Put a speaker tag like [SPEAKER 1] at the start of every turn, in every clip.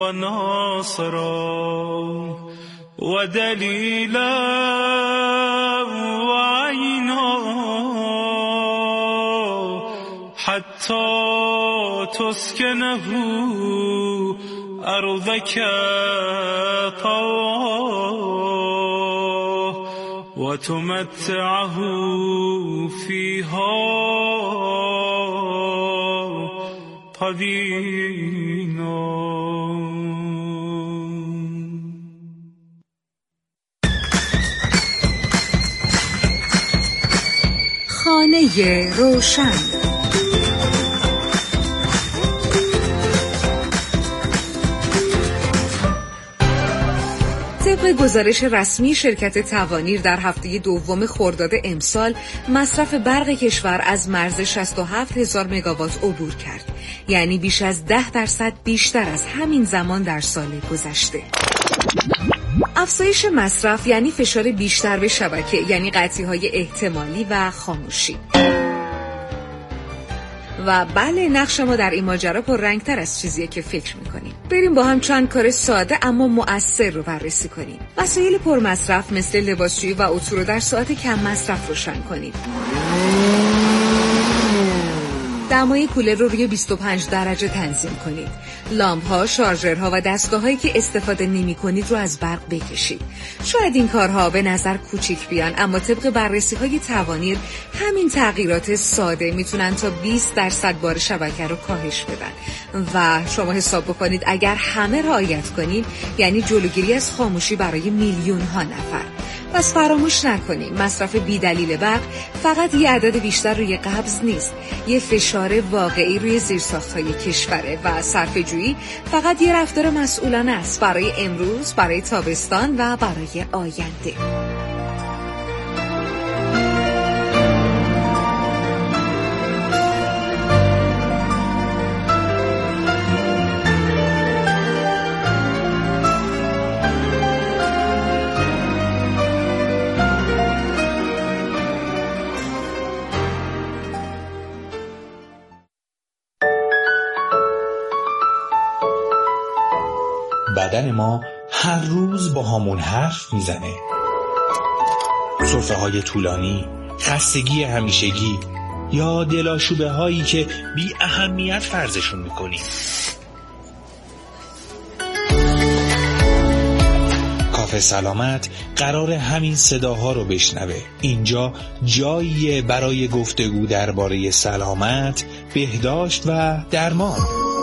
[SPEAKER 1] و ناصرا و دلیلا و عینا حتی تسکنه ارضک طواه و تمتعه فیها طویلا.
[SPEAKER 2] خانه روشن. طبق گزارش رسمی شرکت توانیر در هفته دوم خرداد امسال مصرف برق کشور از مرز 67,000 مگاوات عبور کرد، یعنی بیش از 10% بیشتر از همین زمان در سال گذشته. افزایش مصرف یعنی فشار بیشتر به شبکه، یعنی قطعی‌های احتمالی و خاموشی. و بله، نقش ما در این ماجرا پررنگ‌تر از چیزیه که فکر می‌کنیم. بریم با هم چند کار ساده اما مؤثر رو بررسی کنیم. وسایل پرمصرف مثل لباسشویی و اتو رو در ساعت کم مصرف روشن کنید. دمای کولر رو روی 25 درجه تنظیم کنید. لامپ‌ها، شارژرها و دستگاه‌هایی که استفاده نمی‌کنید رو از برق بکشید. شاید این کارها به نظر کوچیک بیان، اما طبق بررسی‌های توانیر همین تغییرات ساده میتونن تا 20% بار شبکه رو کاهش بدن. و شما حساب بکنید اگر همه رعایت کنیم یعنی جلوگیری از خاموشی برای میلیون‌ها نفر. پس فراموش نکنیم مصرف بی‌دلیل برق فقط یه عدد بیشتر روی قبض نیست، یه فشار واقعی روی زیرساخت‌های کشوره و صرفه‌جویی فقط یه رفتار مسئولانه است برای امروز، برای تابستان و برای آینده.
[SPEAKER 3] بدن ما هر روز با همون حرف میزنه. سفره‌های طولانی، خستگی همیشگی یا دلاشوبه هایی که بی اهمیت فرضشون میکنیم. کافه سلامت قرار همین صداها رو بشنوه. اینجا جاییه برای گفتگو درباره سلامت، بهداشت و درمان.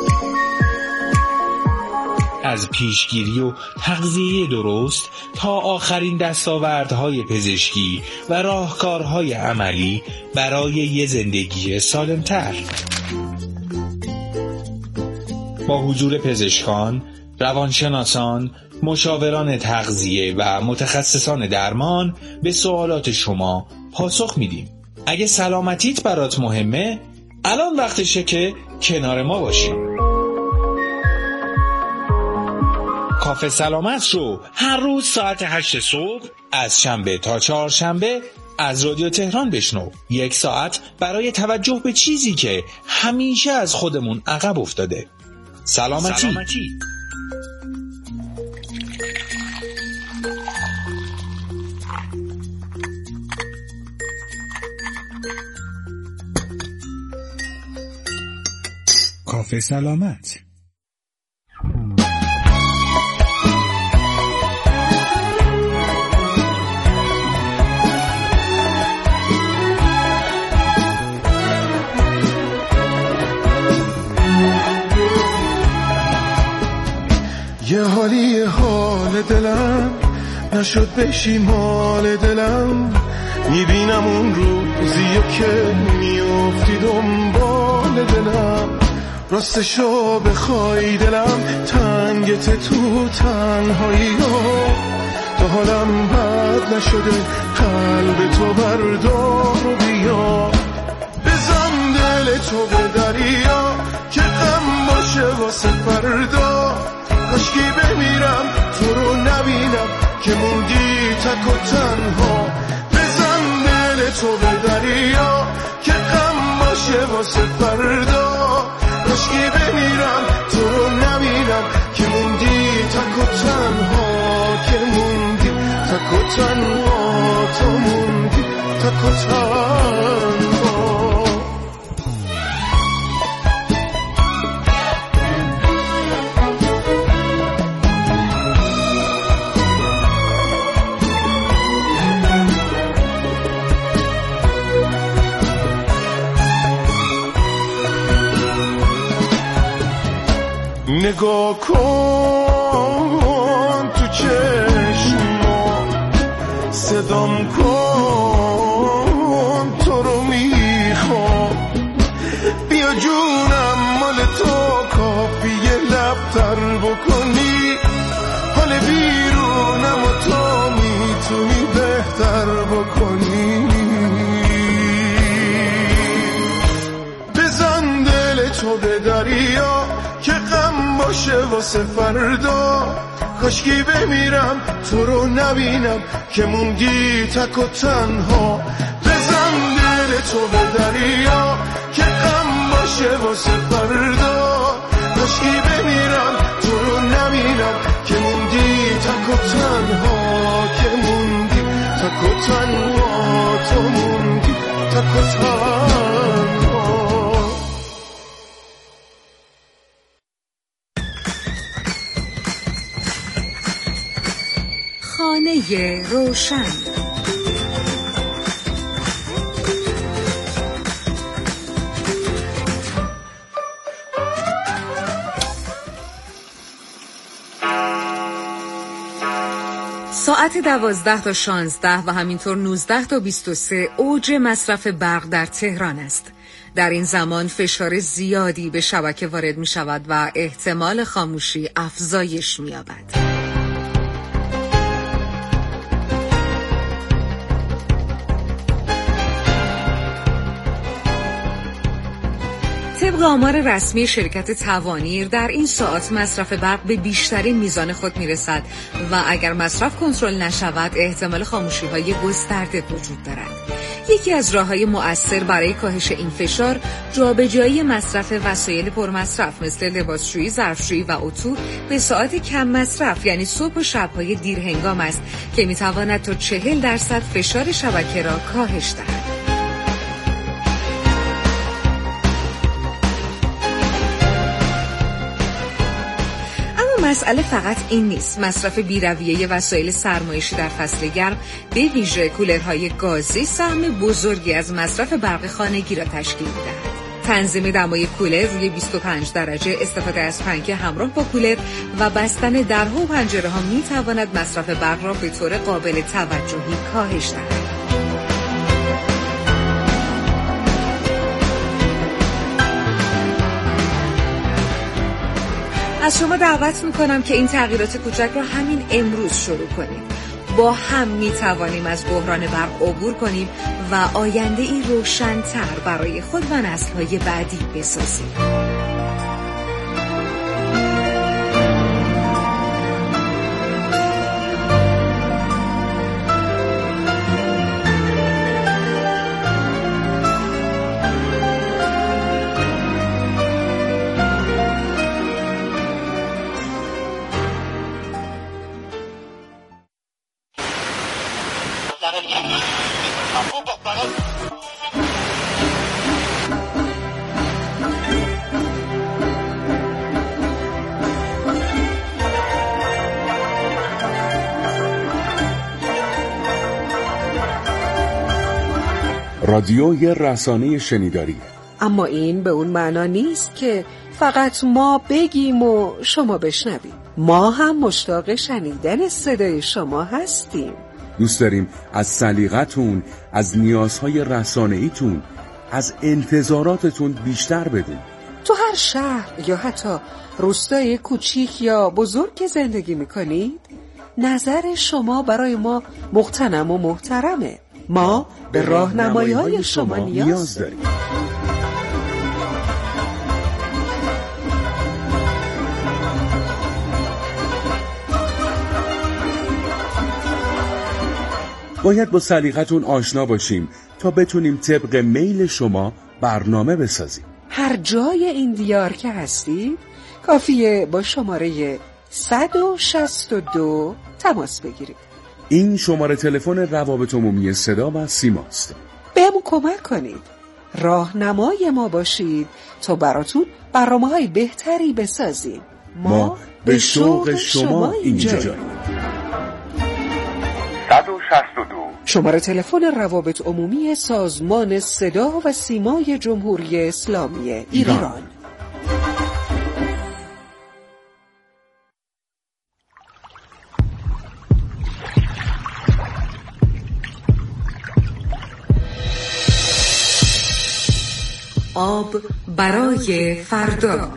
[SPEAKER 3] از پیشگیری و تغذیه درست تا آخرین دستاوردهای پزشکی و راهکارهای عملی برای یه زندگی سالمتر. با حضور پزشکان، روانشناسان، مشاوران تغذیه و متخصصان درمان به سوالات شما پاسخ میدیم. اگه سلامتیت برات مهمه، الان وقتشه که کنار ما باشیم. کافه سلامت رو هر روز ساعت 8 صبح از شنبه تا چهارشنبه از رادیو تهران بشنو. 1 ساعت برای توجه به چیزی که همیشه از خودمون عقب افتاده. سلامتی. کافه سلامت.
[SPEAKER 4] یه حالی حال دلم نشد بشی مال دلم، میبینم اون روزیو که میافتی دنبال دلم. راستشو بخوای دلم تنگت تو تنهایی ها، تا حالم بد نشده قلب تو بردار و بیا. بزن دل تو به دریا که غم باشه واسه فردا، کاشکی بمیرم تو رو نبینم که موندی تک و تنها. بزن دل تو به دریا که غم باشه واسه فردا، کاشکی بمیرم تو رو نبینم که موندی تک و تنها که موندی، تک و تنها تو موندی، تک و تنها. نگاه کن تو چشما، صدام کن تو رو میخوام، بیا جونم مال تو کافیه لب تر بکنی، حال بیرونم و تو میتونی بهتر بکنی. بزن دل تو به دریا که غم باشه واسه فردا، کاشکی بمیرم تو رو نبینم که موندی تک و تنها. بزن دل تو به دریا که غم باشه واسه فردا، کاشکی بمیرم تو رو نبینم که موندی تک و تنها، که موندی تک و تنها تو موندی تک و تنها.
[SPEAKER 2] خانه روشن. ساعت 12 تا 16 و همینطور 19 تا 23 اوج مصرف برق در تهران است. در این زمان فشار زیادی به شبکه وارد می شود و احتمال خاموشی افزایش می یابد. طبق آمار رسمی شرکت توانیر در این ساعات مصرف برق به بیشترین میزان خود میرسد و اگر مصرف کنترل نشود احتمال خاموشی‌های گسترده وجود دارد. یکی از راه‌های مؤثر برای کاهش این فشار جابجایی مصرف وسایل پرمصرف مثل لباسشویی، ظرفشویی و اتو به ساعات کم مصرف یعنی صبح و شب‌های دیرهنگام است که می‌تواند تا 40% فشار شبکه را کاهش دهد. مسئله فقط این نیست. مصرف بی‌رویه وسایل سرمایشی در فصل گرم به ویژه کولرهای گازی سهم بزرگی از مصرف برق خانگی را تشکیل می‌دهد. تنظیم دمای کولر روی 25 درجه، استفاده از پنکه همراه با کولر و بستن درها و پنجره‌ها می‌تواند مصرف برق را به طور قابل توجهی کاهش دهد. از شما دعوت میکنم که این تغییرات کوچک را همین امروز شروع کنیم. با هم میتوانیم از بحران برق عبور کنیم و آینده ای روشن‌تر برای خود و نسل‌های بعدی بسازیم.
[SPEAKER 5] رادیو یه رسانه شنیداری،
[SPEAKER 6] اما این به اون معنا نیست که فقط ما بگیم و شما بشنوید. ما هم مشتاق شنیدن صدای شما هستیم.
[SPEAKER 5] دوست داریم از سلیقتون، از نیازهای رسانه‌ایتون، از انتظاراتتون بیشتر بدون.
[SPEAKER 6] تو هر شهر یا حتی روستای کوچیک یا بزرگ که زندگی میکنید، نظر شما برای ما مغتنم و محترمه. ما به راهنمایی‌های شما نیاز داریم.
[SPEAKER 5] باید با سلیقتون آشنا باشیم تا بتونیم طبق میل شما برنامه بسازیم.
[SPEAKER 6] هر جای این دیار که هستید، کافیه با شماره 162 تماس بگیرید.
[SPEAKER 5] این شماره تلفن روابط عمومی صدا و سیماست.
[SPEAKER 6] بهمون کمک کنید، راهنمای ما باشید تا براتون برنامه‌های بهتری بسازیم. ما به شوق شما اینجاییم.
[SPEAKER 5] 162
[SPEAKER 6] شماره تلفن روابط عمومی سازمان صدا و سیمای جمهوری اسلامی ایران.
[SPEAKER 2] آب برای فردا.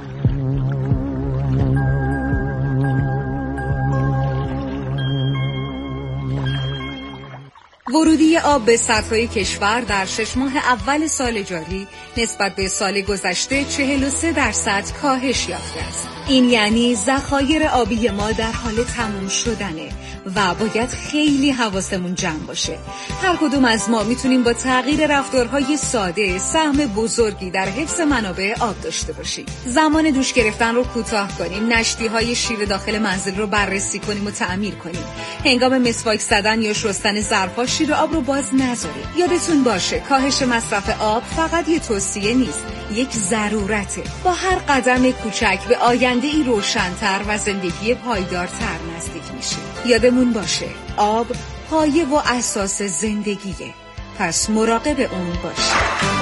[SPEAKER 2] ورودی آب به سطح کشور در 6 ماه اول سال جاری نسبت به سال گذشته 43% کاهش یافته است. این یعنی ذخایر آبی ما در حال تموم شدنه و باید خیلی حواسمون جمع باشه. هر کدوم از ما میتونیم با تغییر رفتارهای ساده سهم بزرگی در حفظ منابع آب داشته باشیم. زمان دوش گرفتن رو کوتاه کنیم، نشتی‌های شیر داخل منزل رو بررسی کنیم و تعمیر کنیم. هنگام مسواک زدن یا شستن ظرف‌ها شیر آب رو باز نذاریم. یادتون باشه کاهش مصرف آب فقط یه توصیه نیست، یک ضرورته. با هر قدم کوچک به آینده‌ای روشن‌تر و زندگی پایدارتر نزدیک میشیم. یادمون باشه آب پایه و اساس زندگیه، پس مراقب اون باشیم.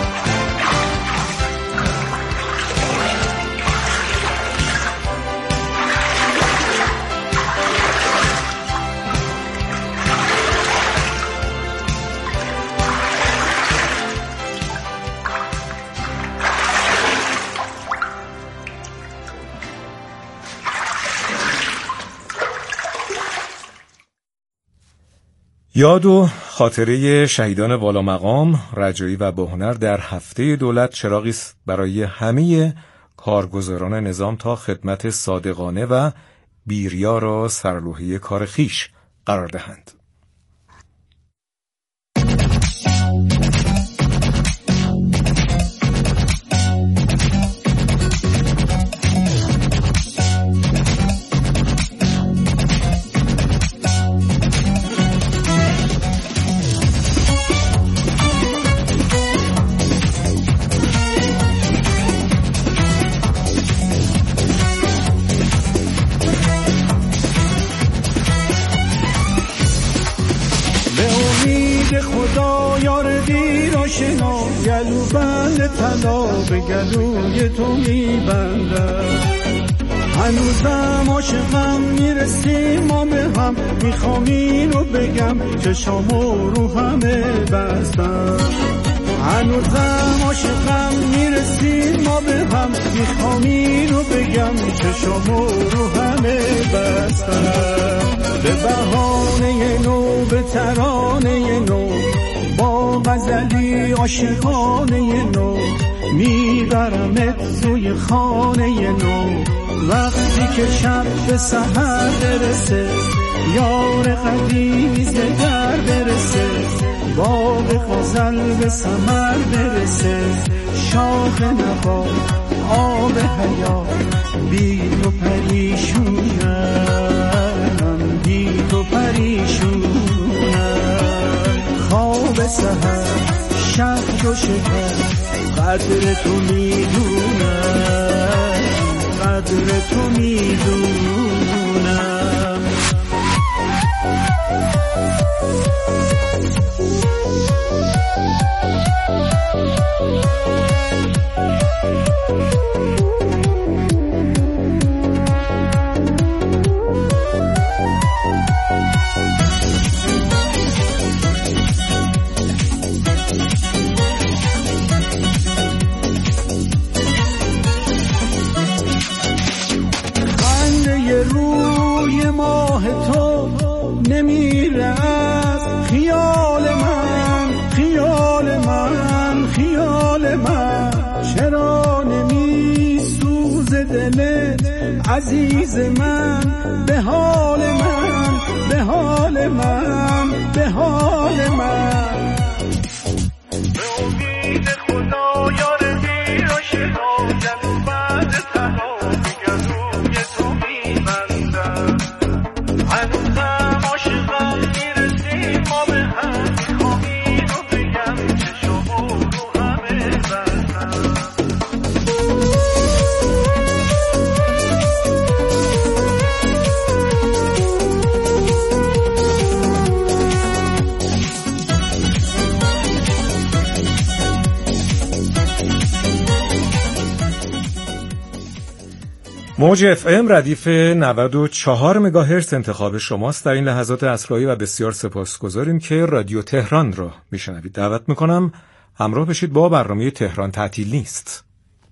[SPEAKER 7] یاد و خاطره شهیدان والا مقام، رجایی و باهنر در هفته دولت چراغی است برای همه کارگزاران نظام تا خدمت صادقانه و بیریا را سرلوحه کار خویش قرار دهند.
[SPEAKER 8] گلو بند طلا به گلوی تو میبندم، هنوزم عاشقم میرسیم ما به هم، میخوام اینو بگم چشامو رو همه بستم، هنوزم عاشقم میرسیم ما به هم، میخوام اینو بگم چشامو رو همه بستم، به بهانه نو به ترانه نو با غزلی عاشقانه نو میبرمت توی خانه نو، وقتی که شب به سحر برسه یار قدیمی زگر برسه، باغ غزل به ثمر برسه، شاخ نوا آب حیات بی تو پریشونم، بی تو پریشونم، خواب سحر شک و شکر قدر تو میدونم، قدر تو میدونم. روی ماه تو نمیره از خیال من، خیال من، خیال من، چرا نمیسوزه دلت عزیز من، به حال من، به حال من، به حال من، به امید خدا یار دیر و شما جنو بعد تها بگم روی تو میبندم،
[SPEAKER 7] موج اف ام ردیف 94 مگاهرتز انتخاب شماست. در این لحظات اسرایی و بسیار سپاسگزاریم که رادیو تهران را میشنوید. دعوت میکنم همراه بشید با برنامه تهران تعطیل نیست.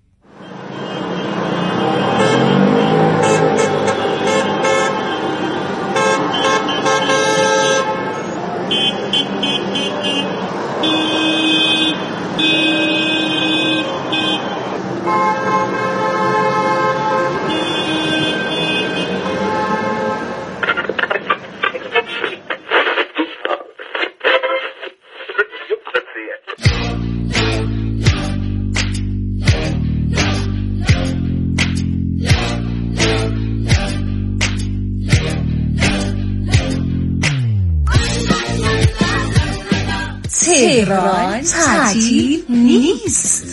[SPEAKER 2] تهران تعطیل نیست.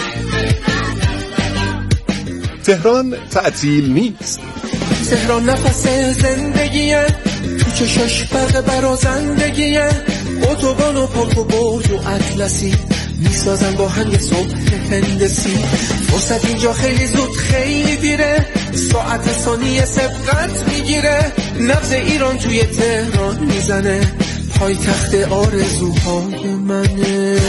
[SPEAKER 9] تهران تعطیل نیست.
[SPEAKER 10] تهران نفس زندگیه، تو چشاش برق برازندگیه، اتوبان و پارک و برج و اطلسی میسازن با هم یه صبح هندسی. فرصت اینجا خیلی زود خیلی دیره، ساعت ثانیه سبقت میگیره. نبض ایران توی تهران میزنه، پای تخت آرزوهای منه.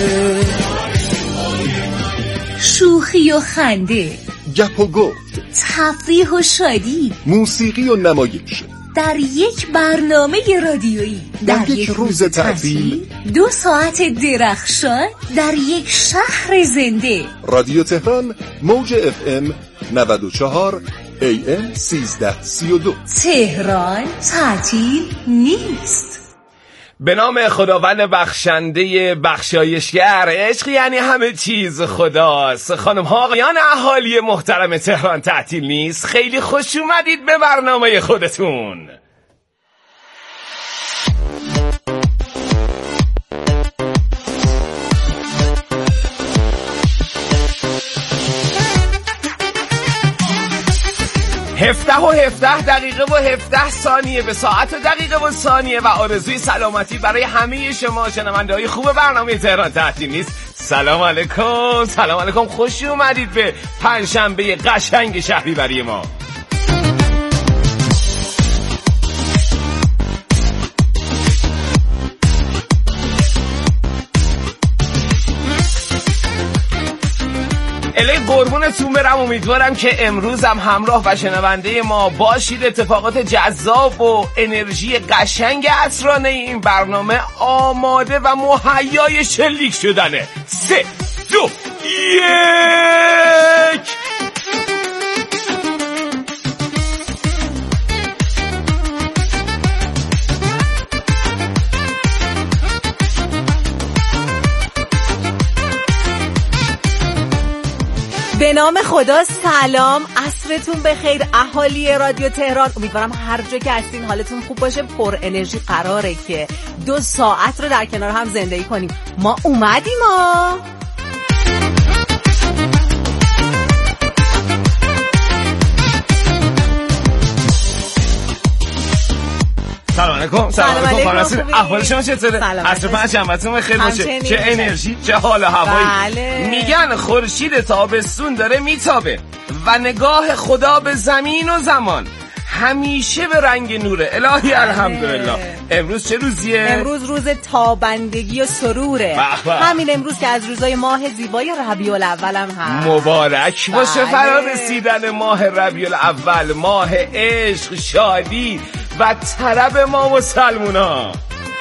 [SPEAKER 2] شوخی و خنده،
[SPEAKER 9] گپ و گفت،
[SPEAKER 2] تفریح و شادی،
[SPEAKER 9] موسیقی و نمایش
[SPEAKER 2] در یک برنامه رادیویی،
[SPEAKER 9] در یک روز تعطیل،
[SPEAKER 2] 2 ساعت درخشان در یک شهر زنده.
[SPEAKER 9] رادیو تهران موج اف ام 94 AM 1332.
[SPEAKER 2] تهران تعطیل نیست.
[SPEAKER 11] به نام خداوند بخشنده بخشایشگر، عشق یعنی همه چیز خداست. خانم ها آقایان اهالی محترم تهران تعطیل نیست، خیلی خوش اومدید به برنامه خودتون. هفته و 17 دقیقه و 17 ثانیه به ساعت و دقیقه و ثانیه و آرزوی سلامتی برای همه شما شنونده های خوب برنامه تهران تعطیل نیست. سلام علیکم، سلام علیکم، خوش اومدید به پنجشنبه قشنگ شهری برای ما. الی قربونتون برم. امیدوارم که امروز هم همراه و شنونده ما باشید. اتفاقات جذاب و انرژی قشنگ عصرانه این برنامه آماده و مهیای شلیک شدنه. 3 2 1.
[SPEAKER 12] به نام خدا سلام، عصرتون بخیر اهالی رادیو تهران. امیدوارم هر جا که هستین حالتون خوب باشه، پر انرژی. قراره که 2 ساعت رو در کنار هم زندگی کنیم. ما اومدیم ها.
[SPEAKER 11] سلام علیکم. سلام علیکم خانم نسرین، احوال شما چطوره؟ عصر پنجشنبهتون بخیر باشه. چه انرژی، چه حال و هوایی.
[SPEAKER 12] بله.
[SPEAKER 11] میگن خورشید تابستون داره میتابه و نگاه خدا به زمین و زمان همیشه به رنگ نوره. الهی الحمدلله. امروز چه روزیه؟
[SPEAKER 12] امروز روز تابندگی و سروره. همین امروز که از روزای ماه زیبای ربیع الاول هم هست.
[SPEAKER 11] مبارک باشه فرا رسیدن ماه ربیع الاول، ماه عشق، شادی و طرب ما مسلمونا.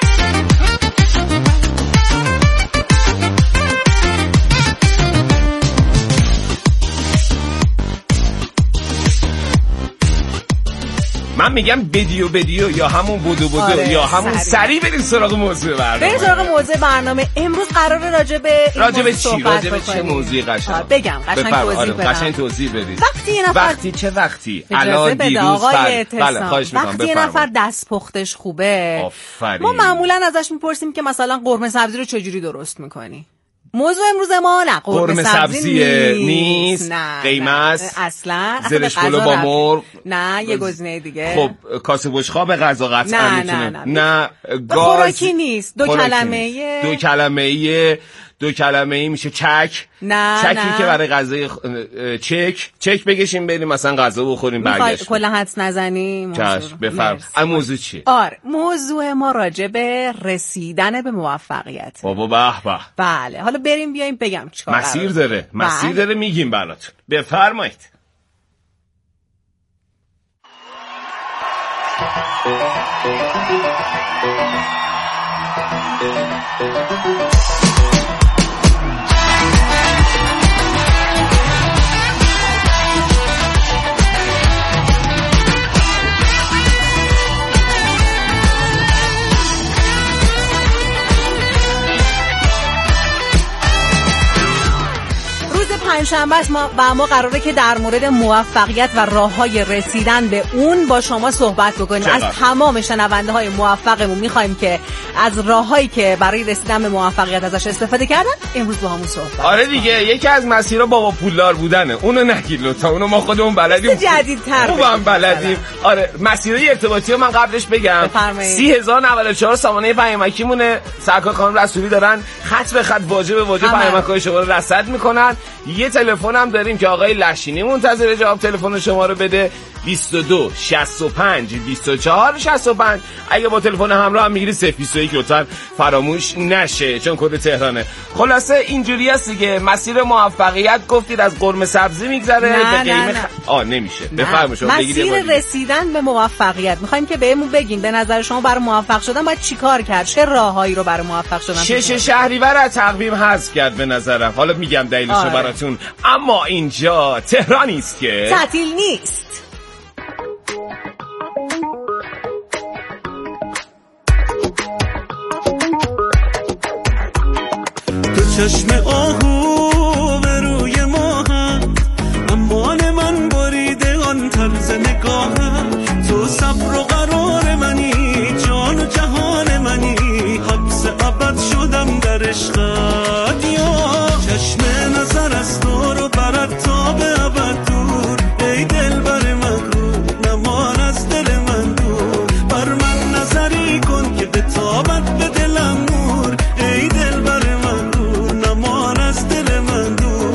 [SPEAKER 11] من میگم بدیو یا همون بودو یا همون سری بریم سراغ موضوع برنامه.
[SPEAKER 12] بریم سراغ موضوع برنامه. امروز قراره راجع به
[SPEAKER 11] چی؟ راجع به چه موضوعی قشنگ؟
[SPEAKER 12] بگم قشنگ توضیح بدم.
[SPEAKER 11] وقتی الان دیروز بله خواهش می‌کنم
[SPEAKER 12] وقتی یه نفر دست پختش خوبه،
[SPEAKER 11] آفرین،
[SPEAKER 12] ما معمولا ازش میپرسیم که مثلا قرمه سبزی رو چجوری درست می‌کنی؟ موضوع امروز ما نه قرمه سبزی نیست.
[SPEAKER 11] قیمت
[SPEAKER 12] اصلا
[SPEAKER 11] زرش پلو با مرغ
[SPEAKER 12] نه، یه گزینه دیگه.
[SPEAKER 11] خب کاسه بشقاب غذا قطعا میتونه. نه
[SPEAKER 12] خوراکی نیست. دو کلمه
[SPEAKER 11] 2 کلمه‌ای میشه چک.
[SPEAKER 12] نه
[SPEAKER 11] چکی
[SPEAKER 12] نه.
[SPEAKER 11] که برای غذای چک بگشیم بریم مثلا غذا بخوریم برگشت.
[SPEAKER 12] کلا حدس نزنیم.
[SPEAKER 11] چشم بفرم. این موضوع چیه؟
[SPEAKER 12] آره موضوع ما راجع به رسیدن به موفقیت.
[SPEAKER 11] بابا به به.
[SPEAKER 12] بله حالا بریم بیایم بگم چیکار
[SPEAKER 11] مسیر داره میگیم براتون. بفرمایید.
[SPEAKER 12] پنجشنبه است ما قراره که در مورد موفقیت و راه‌های رسیدن به اون با شما صحبت بکنیم. از تمام شنونده‌های موفقمون می‌خوایم که از راه‌هایی که برای رسیدن به موفقیت ازش استفاده کردن امروز با همون صحبت.
[SPEAKER 11] آره دیگه یکی از مسیرها بابا پولدار بودنه. اونو نگید لطفا. اونو ما خودمون بلدیم.
[SPEAKER 12] جدیدتر
[SPEAKER 11] خوبم بلدیم. آره مسیرهای ارتباطی رو من قبلش بگم. 30094 سامانه پیامکی مونه. سرکار خانم رسولی دارن خط به خط واژه به واژه پیامک‌های شما رو رصد می‌کنن. یه تلفن هم داریم که آقای لشینی منتظر جواب تلفن شما رو بده 22 65 24 65. اگه با تلفن همراه هم میگیری 021 لطفاً فراموش نشه چون کد تهرانه. خلاصه اینجوری است دیگه. مسیر موفقیت گفتید از قرمه سبزی میگذره به قیمه نمیشه. بفرمایید شما بگید.
[SPEAKER 12] مسیر رسیدن به موفقیت میخوایم که بهمون بگین به نظر شما برای موفق شدن باید چیکار کرد؟ چه راههایی رو برای موفق شدن؟
[SPEAKER 11] شش شهریور از تقویم حذف کرد به نظرم. حالا میگم دلیلش رو براتون. اما اینجا تهرانی است که
[SPEAKER 12] تعطیل نیست.
[SPEAKER 8] تو چشم آهو به روی ماهم امان من بریده آن طرز نگاهم. تو صبر و قرار منی جان و جهان منی حبس ابد شدم در عشقت یا چشم نظر از تو رو برد تا به ابد دور. ای دل بر مغرور نمان از دل من دور. بر من نظری کن که به تابت به دلم نور. ای دل بر مغرور نمان از دل من دور.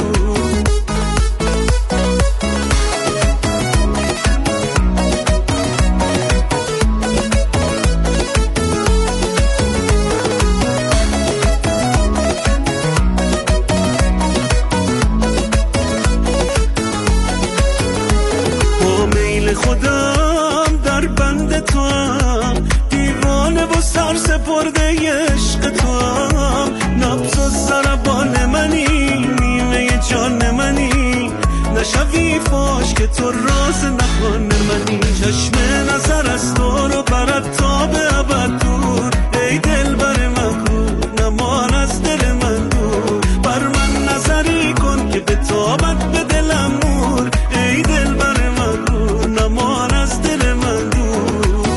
[SPEAKER 8] خودم در بند تو هم دیوانه و سر سپرده عشق تو هم. نبض و ضربان منی نیمه جان منی نشوی فاش که تو راز نخوان منی. چشم نظر از تو رو برد تا به ابد دور. ای دل بر مغرور نمان از دل من دور. بر من نظری کن که به تابت به دلم نور. ای دل بر مغرور نمان از دل من دور.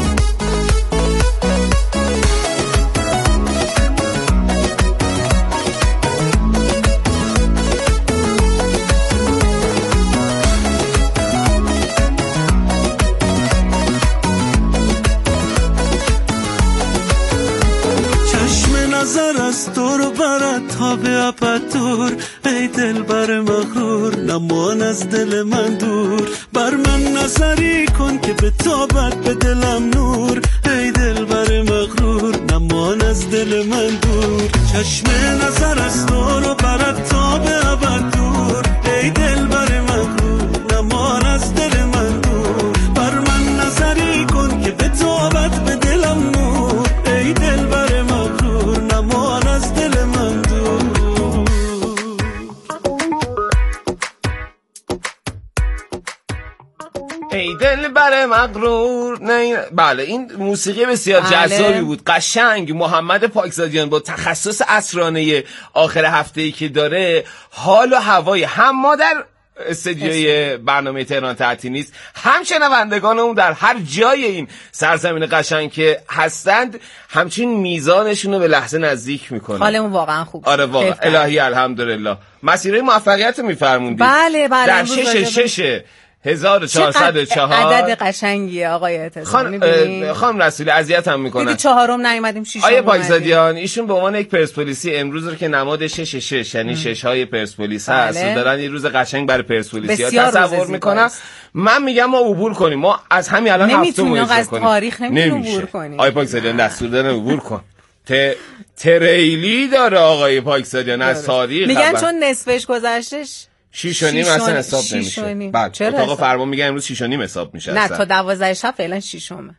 [SPEAKER 8] چشم نظر از تو رو برد تا به ابد دور. ای دل بر مغرور نمان از دل من دور. بر من نظری کن که به تابت به دلم نور. ای دل بر مغرور نمان از دل من دور. چشم نظر از تو رو برد تا به ابد دور. ای دل بر مغرور نمان از دل من دور. بر من نظری کن که به تابت به دلم نور. ای دل بر مغرور نمان از دل من دور.
[SPEAKER 11] ای دل بر مغرور بله این موسیقی بسیار جذابی بود، قشنگ. محمد پاکزادیان با تخصص عصرانه آخر هفته‌ای که داره حال و هوای هم ما در استدیوی برنامه تهران تعطیل نیست هم شنوندگانمون در هر جای این سرزمین قشنگ که هستند همچین میزانشون رو به لحظه نزدیک میکنه.
[SPEAKER 12] حالمون واقعا خوب.
[SPEAKER 11] آره واقعا الهی الحمدلله. مسیرهای موفقیت رو میفرموندید.
[SPEAKER 12] بله
[SPEAKER 11] در شش 1404.
[SPEAKER 12] عدد قشنگیه آقای اعتصام.
[SPEAKER 11] خانم رسولی اذیتم میکنن.
[SPEAKER 12] دیدی چهارم نیومدیم ششم.
[SPEAKER 11] آیه پاکزادیان ایشون به عنوان یک پرسپولیسی امروز رو که نماد 6 یعنی 6 های پرسپولیس هست و دارن یه روز قشنگ برای پرسپولیسیا تصور میکنن. من میگم ما عبور کنیم. ما از همین الان هفتم
[SPEAKER 12] از تاریخ نمیتونیم عبور کنیم.
[SPEAKER 11] آیه پاکزادیان دستور دادن عبور کن. تریلی داره آقای پاکزادیان از تاریخ.
[SPEAKER 12] میگن چون نصفش گذشتهش
[SPEAKER 11] 6.5 اصلا حساب نمیشه. بعد اتاق فرمان میگه امروز 6.5 حساب میشه.
[SPEAKER 12] نه تا 12 شب فعلا 6م.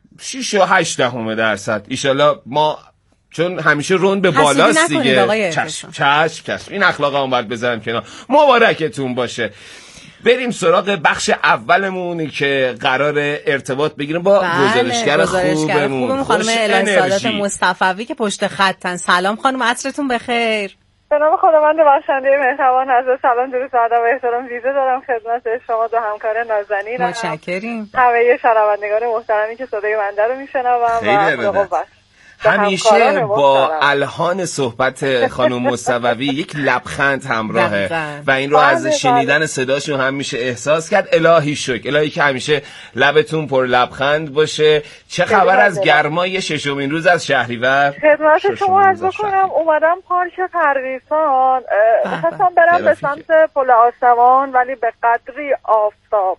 [SPEAKER 11] 6.8% ایشالله ما چون همیشه رون به بالاست دیگه. چشم این اخلاق هم باید بذارم کنار. مبارکتون باشه. بریم سراغ بخش اولمون که قرار ارتباط بگیریم با گزارشگر خوبمون
[SPEAKER 12] خانم الهی سعادت مصطفوی که پشت خطن. سلام خانم، عصرتون بخیر.
[SPEAKER 13] به نام خداوند بخشنده مهربان، از سلام درود و ادب و احترام ویژه دارم خدمت شما دو همکار نازنین.
[SPEAKER 12] متشکریم.
[SPEAKER 13] همه شنوندگان محترمی که صدای بنده رو میشنوم و
[SPEAKER 11] همیشه با الهان صحبت خانم مصطفوی یک لبخند همراهه و این رو از شنیدن صداشون هم میشه احساس کرد. الهی شکر، الهی که همیشه لبتون پر لبخند باشه. چه خبر از گرمای ششمین روز از شهریور؟
[SPEAKER 13] خدمت شما عرض بکنم اومدم پارک پردیسان، خواستم برم به سمت پل آسمان ولی به قدری آفتاب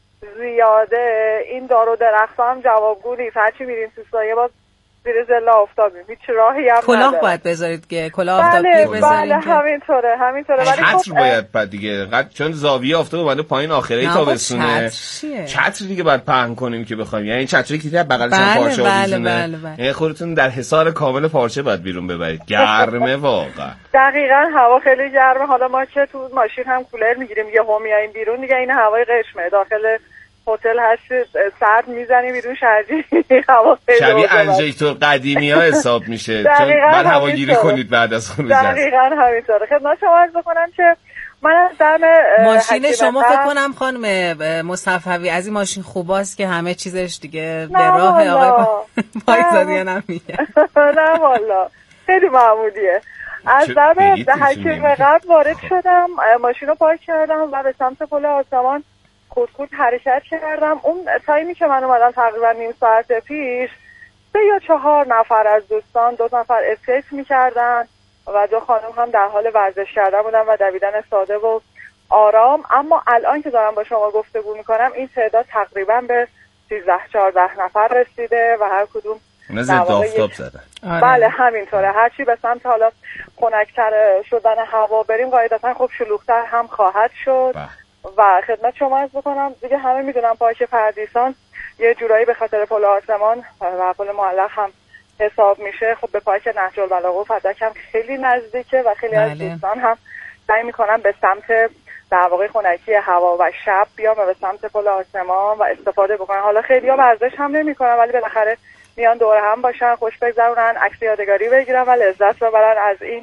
[SPEAKER 13] زیاده این دار و درخت‌ها هم جوابگو نیست. هرچی میریم تو سایه باز زیر ظل آفتابی هیچ راهی هم
[SPEAKER 12] کلاه نداره. باید بذارید که کلاه آفتابی بذارید.
[SPEAKER 13] بله همینطوره ولی
[SPEAKER 11] چتر باید بعد دیگه چون زاویه آفتاب اومده پایین آخره تابستونه. چتر دیگه باید پهن کنیم که بخوایم، یعنی چتری که بغلش پارچه آویزونه. یعنی خودتون در حصار کامل پارچه باید بیرون ببرید. گرمه واقعا.
[SPEAKER 13] دقیقاً هوا خیلی گرمه. حالا ما که تو ماشین هم کولر میگیریم یه هم میایم بیرون دیگه این هوای قشمه داخل هتل هست سرد میزنی بیرون شرجی هوا خیلی
[SPEAKER 11] شبیه انژکتور قدیمی ها حساب میشه چون بعد هواگیری کنید بعد از خروج.
[SPEAKER 13] دقیقاً همینطوره. خدمت شما عرض بکنم که من از دم
[SPEAKER 12] ماشین شما فکر کنم خانم مصطفوی از این ماشین خوباست که همه چیزش دیگه به راه آقای پاکزادیان هم میگه.
[SPEAKER 13] نه والا خیلی معمولیه. از دم حکیم قبل وارد شدم، ماشین رو پارک کردم و به سمت پل آسمان خود حرکت کردم. اون تایمی که من اومدم تقریبا نیم ساعت پیش 3 یا 4 نفر از دوستان 2 نفر اسکیت میکردن و 2 خانم هم در حال ورزش کردن بودن و دویدن ساده و آرام. اما الان که دارم با شما گفتگو میکنم این تعداد تقریبا به 13-14 نفر رسیده و هر کدوم
[SPEAKER 11] ضد آفتاب زدن.
[SPEAKER 13] بله همینطوره. هرچی به سمت حالا خنک‌تر شدن هوا بریم قاعدتا خب شلوغ‌تر هم خواهد شد. و خدمت شما عرض بکنم دیگه همه میدونم پارک پردیسان یه جورایی به خاطر پل آسمان و پل معلق هم حساب میشه. خب به پارک نهج البلاغه و فدک هم خیلی نزدیکه و خیلی از دوستان هم سعی میکنن به سمت در واقع خنکی هوا و شب بیان و به سمت پل آسمان و استفاده بکنن. حالا خیلی ها ورزش هم نمیکنن ولی بالاخره میان دور هم باشن، خوش بگذرونن، عکس یادگاری بگیرن و لذت ببرن از این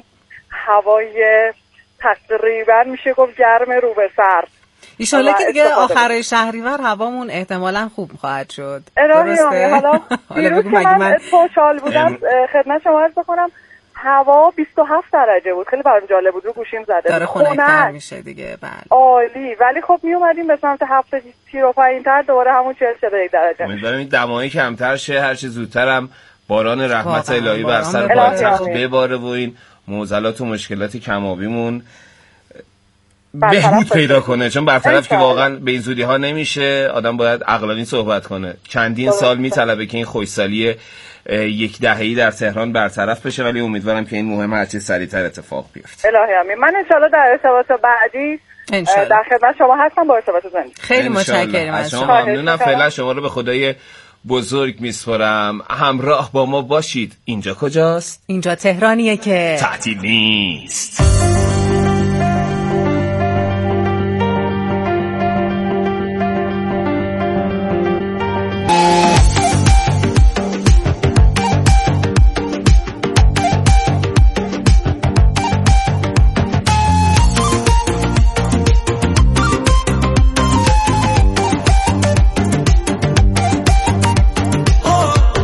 [SPEAKER 13] هوای تقریبا میشه گفت گرم رو به سر.
[SPEAKER 12] ایشالله که دیگه آخر شهریور هوامون احتمالاً خوب خواهد شد.
[SPEAKER 13] درسته؟ حالا دیروز که من خوشحال بودم خدمت شما عرض بکنم هوا 27 درجه بود. خیلی برام جالب بود، رو گوشیم زده.
[SPEAKER 12] داره خنک‌تر میشه دیگه. بله
[SPEAKER 13] عالی. ولی خب می اومدیم به سمت 7 تیر و پایین‌تر دوباره همون 40-41 درجه.
[SPEAKER 11] امیدوارم این دمایی کمتر شه، هر چه زودتر هم باران رحمت الهی بر سر پایتخت بباره و این معضلات و مشکلات کمابیمون بهبود پیدا کنه، چون برطرف که واقعا به این زودی ها نمیشه. آدم باید عقلانی صحبت کنه. چندین سال میطلبه که این خوشسالی یک دهه‌ای در تهران برطرف بشه ولی امیدوارم که این مهم هرچی سریعتر اتفاق بیفته.
[SPEAKER 13] الهی آمین. من ان شاءالله در ارتباط بعدی در خدمت شما هستم با ارتباط زنده.
[SPEAKER 12] خیلی متشکرم از
[SPEAKER 11] شما. ممنونم. فعلا شما رو به خدای بزرگ میسپارم. همراه با ما باشید. اینجا کجاست؟
[SPEAKER 12] اینجا تهرانیه که
[SPEAKER 11] تعطیل نیست.